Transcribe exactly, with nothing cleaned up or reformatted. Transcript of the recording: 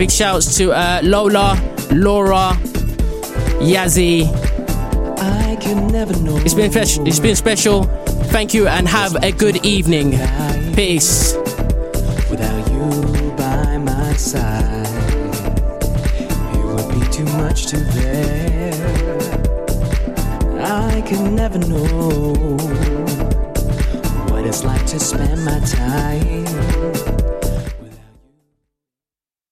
Big shouts to uh, Lola, Laura, Yazzie. I can never know. It's been fe- it's been special. Thank you and have a good evening. Peace. Without you by my side, it would be too much to bear. I can never know what it's like to spend my time